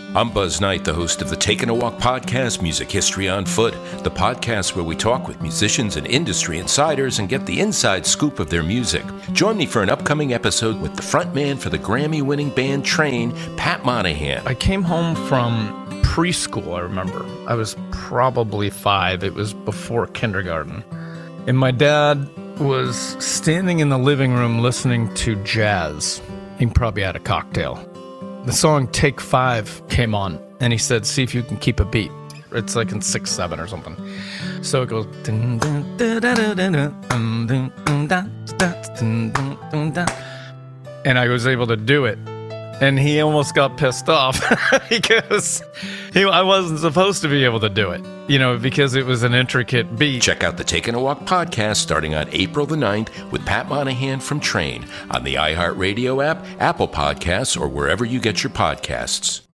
I'm Buzz Knight, the host of the Taking a Walk podcast, Music History on Foot, the podcast where we talk with musicians and industry insiders and get the inside scoop of their music. Join me for an upcoming episode with the frontman for the Grammy-winning band Train, Pat Monahan. I came home from preschool, I remember. I was probably 5. It was before kindergarten. And my dad was standing in the living room listening to jazz. He probably had a cocktail. The song Take 5 came on, and he said, see if you can keep a beat. It's like in 6/7 or something. So it goes... And I was able to do it. And he almost got pissed off because I wasn't supposed to be able to do it, because it was an intricate beat. Check out the Taking a Walk podcast starting on April the 9th with Pat Monahan from Train on the iHeartRadio app, Apple Podcasts, or wherever you get your podcasts.